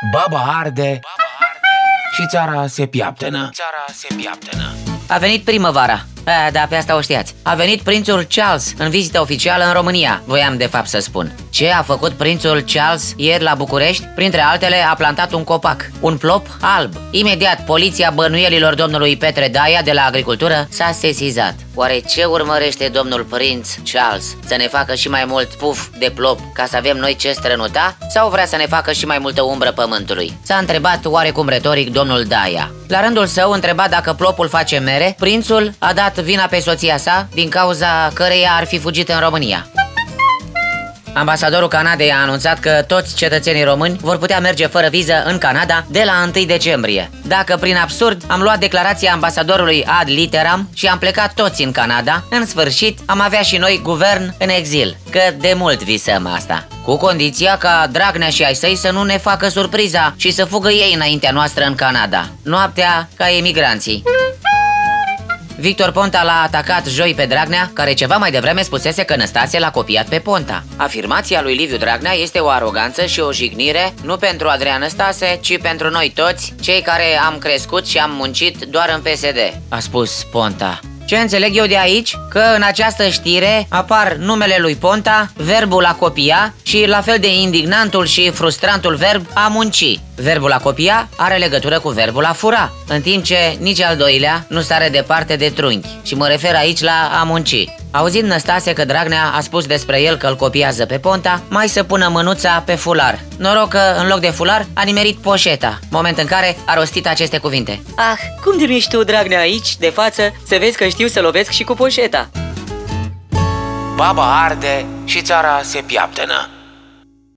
Baba arde și țara se piaptănă. A venit primăvara. Da, pe asta o știați. A venit prințul Charles în vizită oficială în România, voiam de fapt să spun. Ce a făcut prințul Charles ieri la București? Printre altele a plantat un copac, un plop alb. Imediat poliția bănuielilor domnului Petre Daia de la Agricultură s-a sesizat. Oare ce urmărește domnul prinț Charles? Să ne facă și mai mult puf de plop ca să avem noi ce strănuta? Sau vrea să ne facă și mai multă umbră pământului? S-a întrebat oarecum retoric domnul Daia. La rândul său întreba dacă plopul face mere. Prințul a dat vina pe soția sa, din cauza căreia ar fi fugit în România. Ambasadorul Canadei a anunțat că toți cetățenii români vor putea merge fără viză în Canada de la 1 decembrie. Dacă prin absurd am luat declarația ambasadorului ad literam și am plecat toți în Canada, în sfârșit am avea și noi guvern în exil, că de mult visăm asta. Cu condiția ca Dragnea și ai săi să nu ne facă surpriza și să fugă ei înaintea noastră în Canada, noaptea ca emigranții. Victor Ponta l-a atacat joi pe Dragnea, care ceva mai devreme spusese că Năstase l-a copiat pe Ponta. Afirmația lui Liviu Dragnea este o aroganță și o jignire, nu pentru Adrian Năstase, ci pentru noi toți, cei care am crescut și am muncit doar în PSD, a spus Ponta. Ce înțeleg eu de aici? Că în această știre apar numele lui Ponta, verbul a copia și la fel de indignantul și frustrantul verb a munci. Verbul a copia are legătură cu verbul a fura, în timp ce nici al doilea nu sare departe de trunchi. Și mă refer aici la a munci. Auzind Năstase că Dragnea a spus despre el că îl copiază pe Ponta, mai să pună mânuța pe fular. Noroc că în loc de fular a nimerit poșeta, moment în care a rostit aceste cuvinte. Ah, cum de nu ești tu, Dragnea, aici, de față, să vezi că știu să lovesc și cu poșeta. Baba arde și țara se piaptănă.